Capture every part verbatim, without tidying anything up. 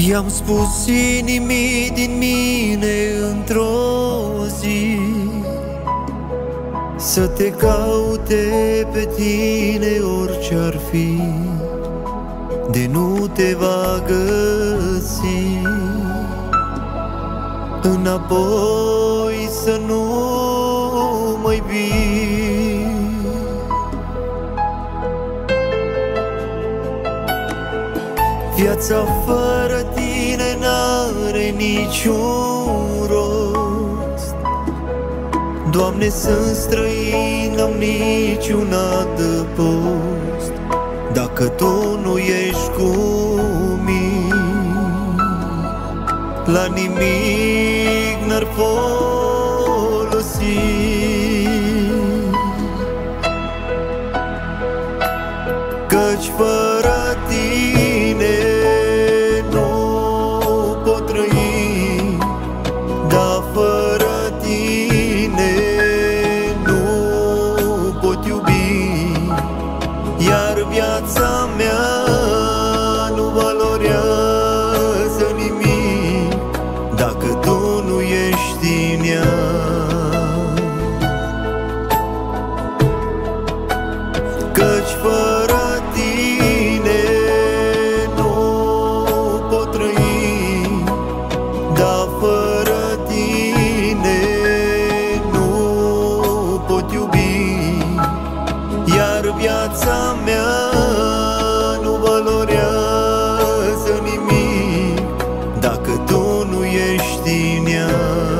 I-am spus inimii din mine într-o zi să te caute pe tine orice-ar fi, de nu te va găsi. Înapoi să nu mai vii. Viața fără tine n-are niciun rost. Doamne, sunt străin, n-am niciun adăpost dacă Tu nu ești cu mine. La nimic n-ar folosi. Căci fără tine nu pot trăi, dar fără tine nu pot iubi. Iar viața mea nu valorează nimic dacă Tu nu ești în ea. Căci fără tine nu pot trăi, dar fără tine nu pot iubi. Iar viața mea nu valorează nimic dacă Tu nu ești în ea.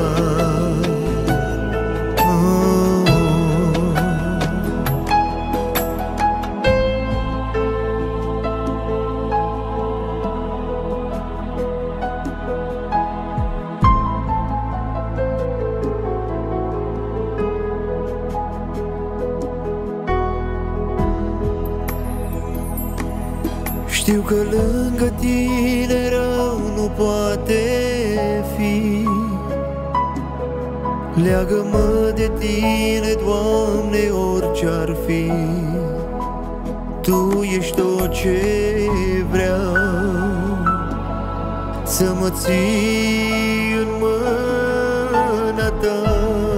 Știu că lângă tine rău nu poate fi. Leagă-mă de tine, Doamne, orice-ar fi. Tu ești tot ce vreau, să mă ții în mâna Ta.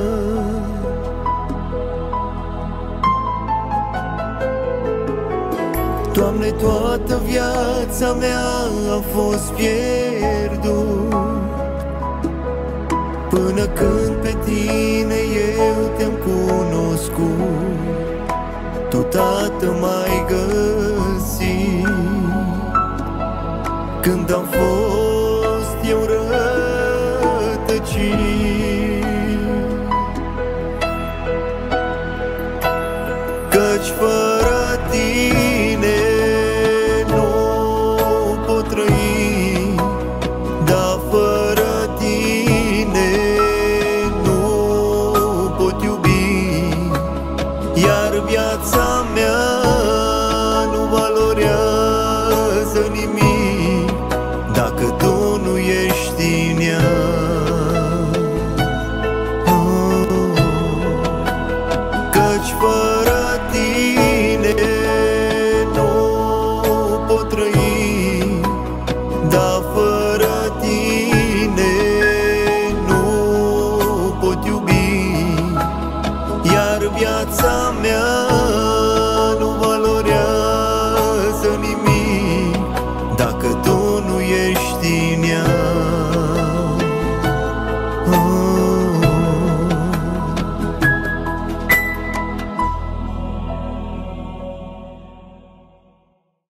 Doamne, toată viața mea a fost pierdut, până când pe Tine eu Te-am cunoscut. Tu, Tată, m-ai găsit când am fost eu rătăcit. Căci fără Tine nu pot trăi, dar fără Tine nu pot iubi. Iar viața mea nu valorează nimic dacă Tu nu ești în ea. Căci fără tine nu pot trăi, dar fără tine nu pot iubi. Iar viața mea